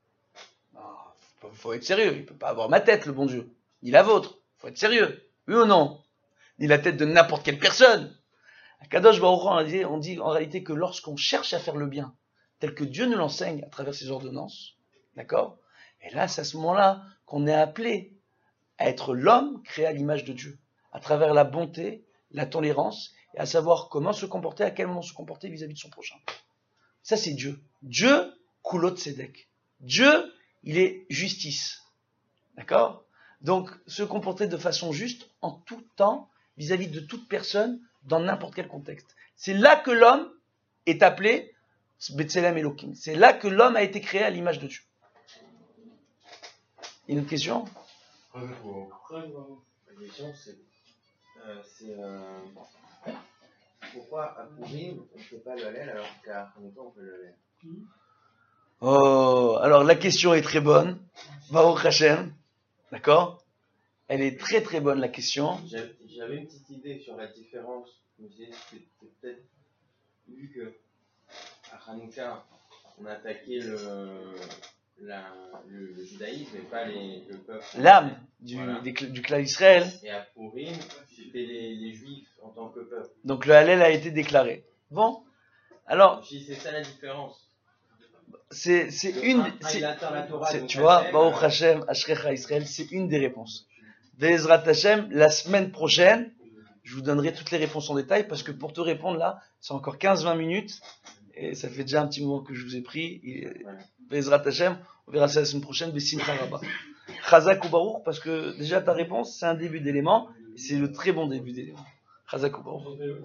Faut être sérieux. Il ne peut pas avoir ma tête, le bon Dieu. Ni la vôtre. Faut être sérieux. Oui ou non? Ni la tête de n'importe quelle personne. À Kadosh Baruch Hu, on dit en réalité que lorsqu'on cherche à faire le bien, tel que Dieu nous l'enseigne à travers ses ordonnances, d'accord? Et là, c'est à ce moment-là qu'on est appelé à être l'homme créé à l'image de Dieu, à travers la bonté, la tolérance, et à savoir comment se comporter, à quel moment se comporter vis-à-vis de son prochain. Ça, c'est Dieu. Dieu, Kulot Tzedek. Dieu, il est justice. D'accord? Donc, se comporter de façon juste, en tout temps, vis-à-vis de toute personne, dans n'importe quel contexte. C'est là que l'homme est appelé B'Tselem Elohim. C'est là que l'homme a été créé à l'image de Dieu. Une autre question? La question, c'est pourquoi à Purim, on ne fait pas le Hallel alors qu'à Hanouka, on fait le Hallel? Oh, alors la question est très bonne. Baruch Hashem. D'accord? Elle est très très bonne, la question. J'avais une petite idée sur la différence. Je me disais, c'était peut-être, vu que à Hanouka, on attaquait le judaïsme et pas le peuple. L'âme Voilà. du clan d'Israël. Et à Purim, c'était les juifs en tant que peuple. Donc le Hallel a été déclaré. Bon, alors Si c'est ça la différence. c'est une, tu vois, Baruch Hashem, Ashrecha Israël, c'est une des réponses. Be'ezrat Hashem, la semaine prochaine, je vous donnerai toutes les réponses en détail, parce que pour te répondre là, c'est encore 15-20 minutes, et ça fait déjà un petit moment que je vous ai pris. Be'ezrat Hashem, on verra ça la semaine prochaine, Besimcha Rabba. Chazak ou Baruch, parce que déjà ta réponse, c'est un début d'élément, et c'est le très bon début d'élément. Chazak ou Baruch.